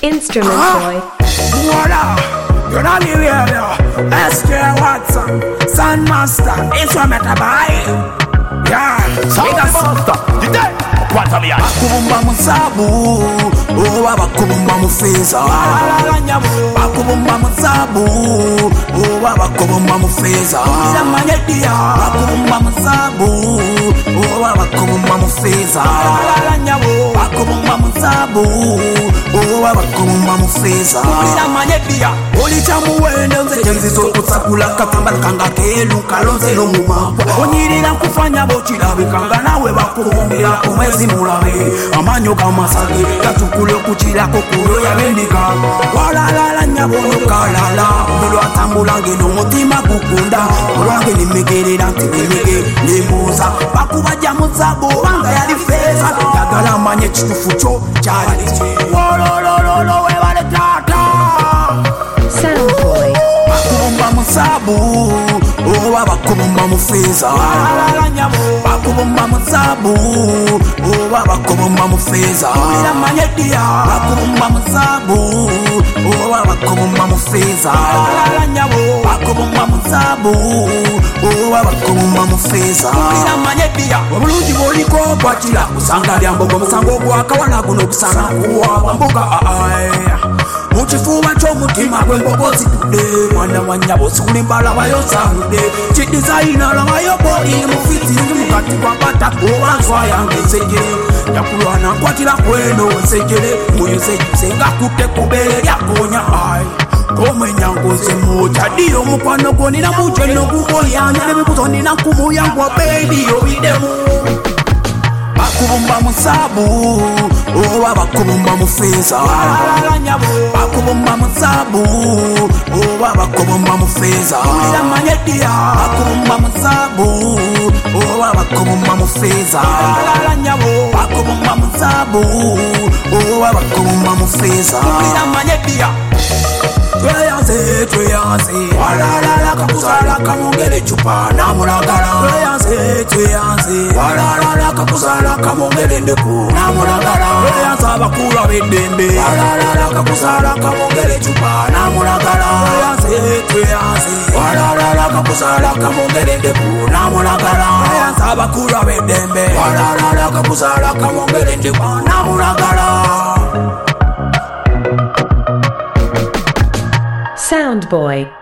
Instrument Boy. Voila, you're not the area. SK Watson, Sandmaster, Instrument Boy. Yeah, Sandmaster, the day. Bakubumba musabu, oh bakubumba mufeza. Bakubumba musabu, oh bakubumba mufeza. Bakubumba musabu, oh bakubumba mufeza. Bakubumba musabu, oh bakubumba mufeza. Oli chamuwende nzenzizo kutsakula kapamba kanga kelu kalonze no mumapa. Onyirira kufanya bochira bikanga nawe bakubumbira kumwezi mulabe amanyo kamasage katukule kuchira kokulo ya bendika walala nyabono kalala mulwa tambulange no mutima kukunda mulwange nimegerera ntimege nemuza bakubaja muzabo banga yali feza yagala manye chitufu cho chali wolololo we bale tata Sound Boy. Bakubumba musabu, oh bakubumba mufeza. Bakubumba musabu, oh bakubumba mufeza. Bakubumba musabu, oh bakubumba mufeza. Bakubumba musabu, oh bakubumba mufeza. Obulungi boliko bwakira kusanga lyambogo musango gwakawana guno kusana kuwa mbuga mukifuba ky'omutima gw'embogozi tudde mwana wa nnyabo sikulimbala bayosaanude kidizayina labayo boli mufiti mukati kwa pata oba nswa yange ensejere yakulwana nkwatira kweno ensejere muyusejuse nga kutte kubeere lyakonya omwenyangoze moja diyo omukwano gwo nina mujo nino gugolyanya n'ebibuzo nina nkumuyangwa bebi obidemu bakubumba musabu, oh bakubumba mufeza. Bakubumba musabu, oh bakubumba mufeza. Bakubumba musabu, oh bakubumba mufeza. Bakubumba musabu, oh bakubumba mufeza. Tweyanze walalala kakuzala kamongere chupa namulagala tweyanze walalala kakuzala kamongere ndeku namulagala tweyanze abakula b'eddembe walalala kakuzala kamongere chupa namulagala tweyanze walalala kakuzala kamongere ndeku namulagala tweyanze abakula b'eddembe walalala kakuzala kamongere ndeku namulagala. Sound Boy.